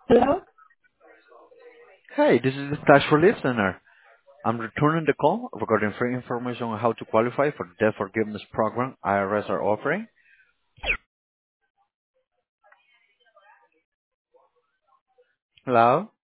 Hello? Hey, this is the Flash Relief Center. I'm returning the call regarding free information on how to qualify for the debt forgiveness program IRS are offering. Hello?